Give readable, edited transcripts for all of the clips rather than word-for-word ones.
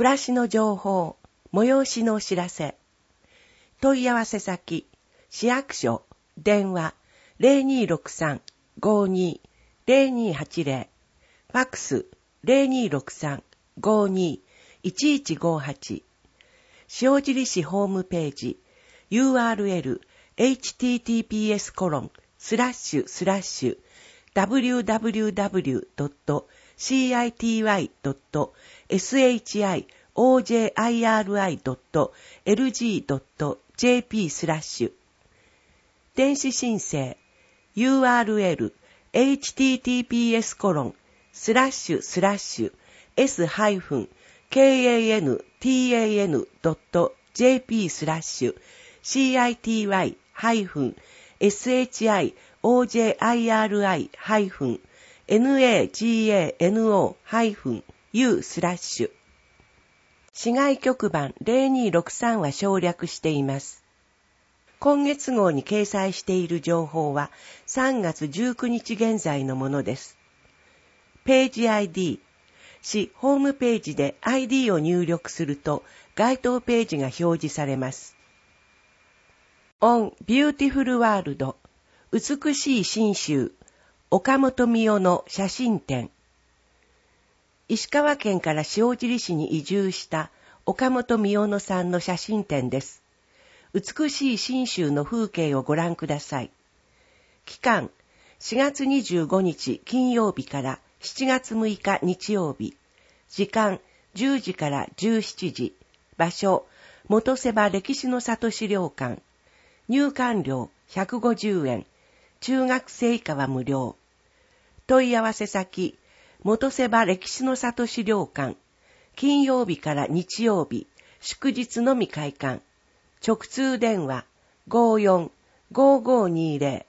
暮らしの情報、催しのお知らせ。問い合わせ先、市役所、電話、0263-52-0280、ファックス、0263-52-1158、塩尻市ホームページ、URL、https://www.city.shiri.lg.jp/ 電子申請 URL https://city.shiri.nagano-u/ 市外局番0263は省略しています。今月号に掲載している情報は3月19日現在のものです。ページ ID、市ホームページで ID を入力すると該当ページが表示されます。On Beautiful World、美しい信州、岡本美代の写真展。石川県から塩尻市に移住した岡本美代さんの写真展です。美しい信州の風景をご覧ください。期間、4月25日金曜日から7月6日日曜日。時間、10時から17時。場所、元瀬場歴史の里資料館。入館料150円。中学生以下は無料。問い合わせ先、元瀬場歴史の里資料館。金曜日から日曜日、祝日のみ開館。直通電話 54-5520。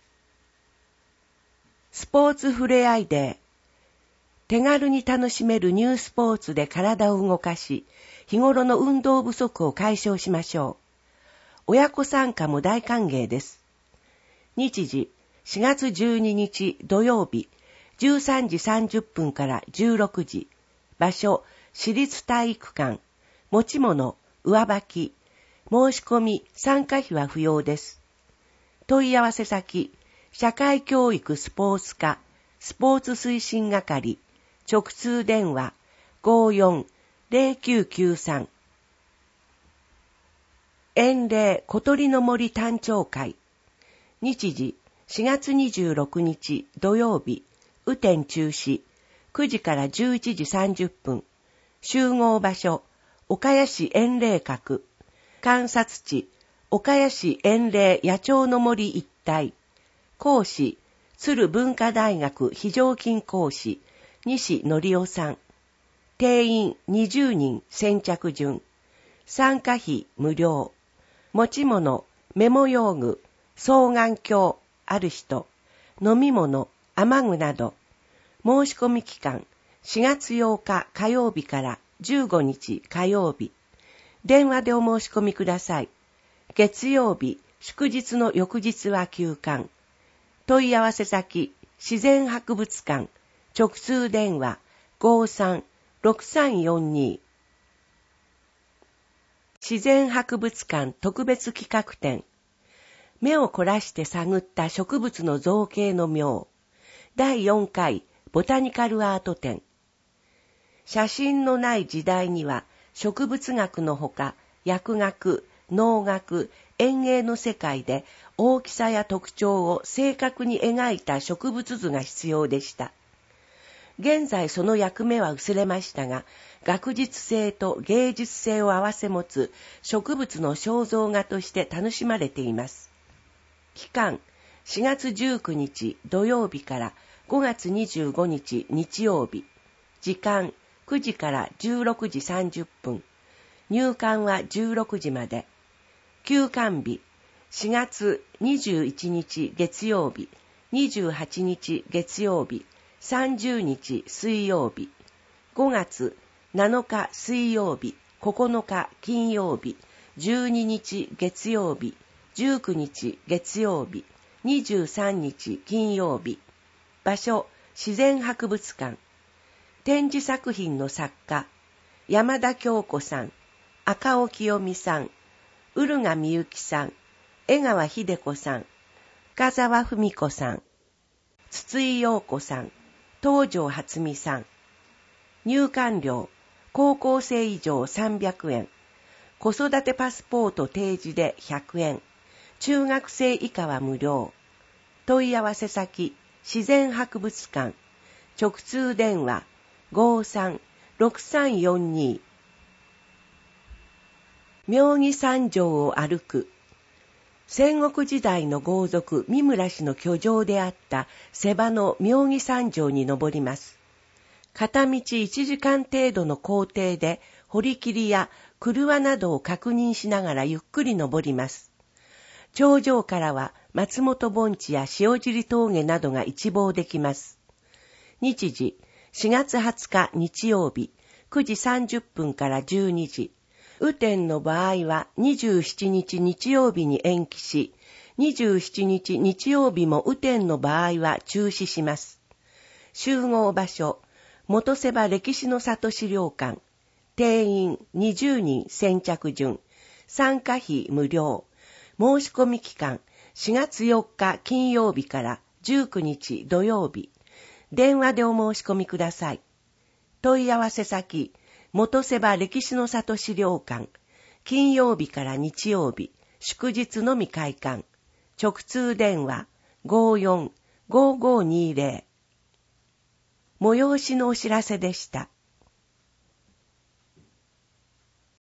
スポーツふれあいデー。手軽に楽しめるニュースポーツで体を動かし、日頃の運動不足を解消しましょう。親子参加も大歓迎です。日時4月12日土曜日13時30分から16時。場所、市立体育館。持ち物、上履き。申し込み、参加費は不要です。問い合わせ先、社会教育スポーツ課、スポーツ推進係、直通電話 54-0993。遠霊小鳥の森誕生会。日時4月26日土曜日、雨天中止、9時から11時30分。集合場所、岡谷市遠霊閣。観察地、岡谷市遠霊野鳥の森一帯。講師、鶴文化大学非常勤講師、西則夫さん。定員20人先着順。参加費無料。持ち物、メモ用具、双眼鏡ある人、飲み物、雨具など。申し込み期間、4月8日火曜日から15日火曜日。電話でお申し込みください。月曜日、祝日の翌日は休館。問い合わせ先、自然博物館。直通電話 53-6342。自然博物館特別企画展。目を凝らして探った植物の造形の妙。第4回ボタニカルアート展。写真のない時代には、植物学のほか、薬学、農学、園芸の世界で大きさや特徴を正確に描いた植物図が必要でした。現在その役目は薄れましたが、学術性と芸術性を併せ持つ植物の肖像画として楽しまれています。期間、4月19日土曜日から5月25日日曜日。時間、9時から16時30分。入館は16時まで。休館日、4月21日月曜日、28日月曜日、30日水曜日。5月7日水曜日、9日金曜日、12日月曜日、19日月曜日、23日金曜日。場所、自然博物館。展示作品の作家、 山田京子さん、赤尾清美さん、浦賀美幸さん、江川秀子さん、深沢文子さん、筒井陽子さん、東條初美さん。入館料、高校生以上300円。子育てパスポート提示で100円。中学生以下は無料。問い合わせ先、自然博物館。直通電話、53-6342。妙義山城を歩く。戦国時代の豪族三村氏の居城であった瀬場の妙義山城に登ります。片道1時間程度の行程で堀切や廓などを確認しながらゆっくり登ります。頂上からは松本盆地や塩尻峠などが一望できます。日時、4月20日日曜日、9時30分から12時。雨天の場合は27日日曜日に延期し、27日日曜日も雨天の場合は中止します。集合場所、元瀬場歴史の里資料館。定員20人先着順。参加費無料。申し込み期間4月4日金曜日から19日土曜日。電話でお申し込みください。問い合わせ先、元瀬場歴史の里資料館。金曜日から日曜日、祝日のみ開館。直通電話 54-5520。催しのお知らせでした。